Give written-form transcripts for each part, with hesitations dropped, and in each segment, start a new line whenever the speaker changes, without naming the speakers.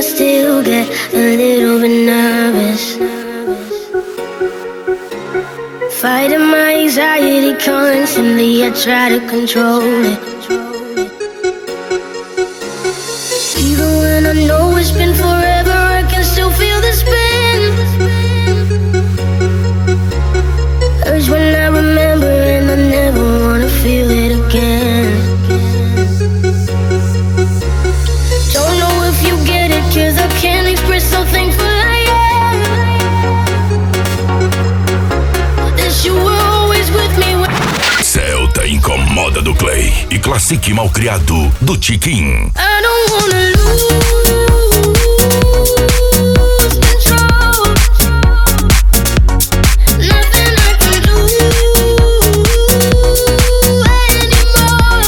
still get a little bit nervous. Fighting my anxiety constantly, I try to control it. Even when I know it's been forever, I can still feel the spin. Urge when I remember, and I never wanna feel it again. Don't know if you get it, 'cause I can't express how thankful I am that you were always with me when...
Celta incomoda do Clay e classique malcriado do Tiquinho.
I don't wanna lose control. Nothing I can do anymore.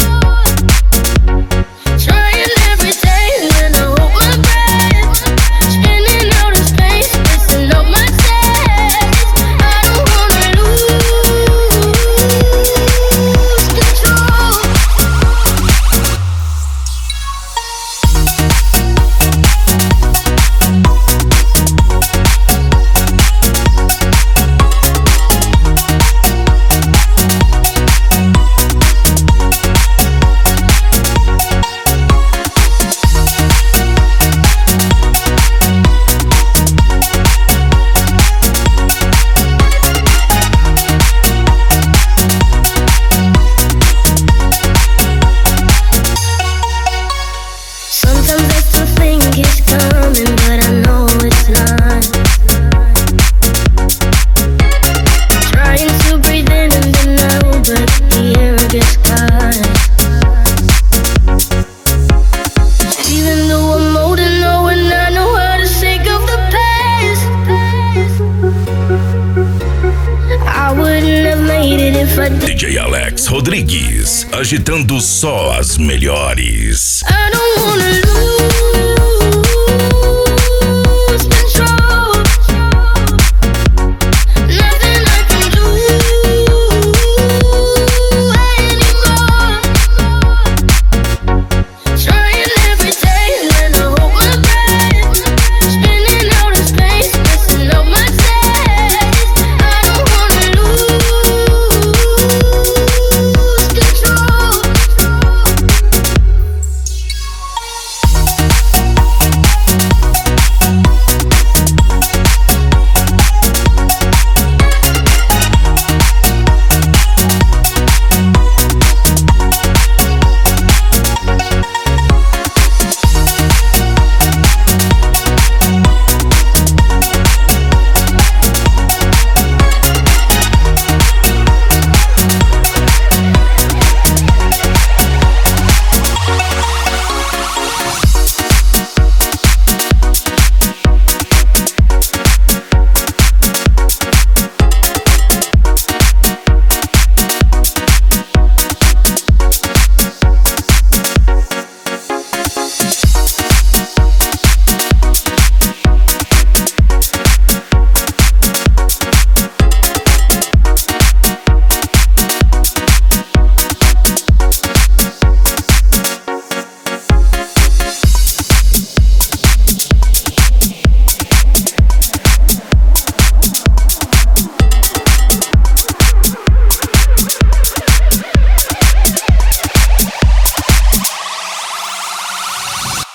Trying every day and I hold my breath. Spinning out of space, missing up my steps. I don't wanna lose control. Sometimes I still think it's coming, but I know it's not. Trying to breathe in and then out, but the air gets caught. Even though I'm old and know and I know how to shake off the past, I wouldn't have made it if I did.
DJ Alex Rodrigues, agitando só as melhores.
I don't wanna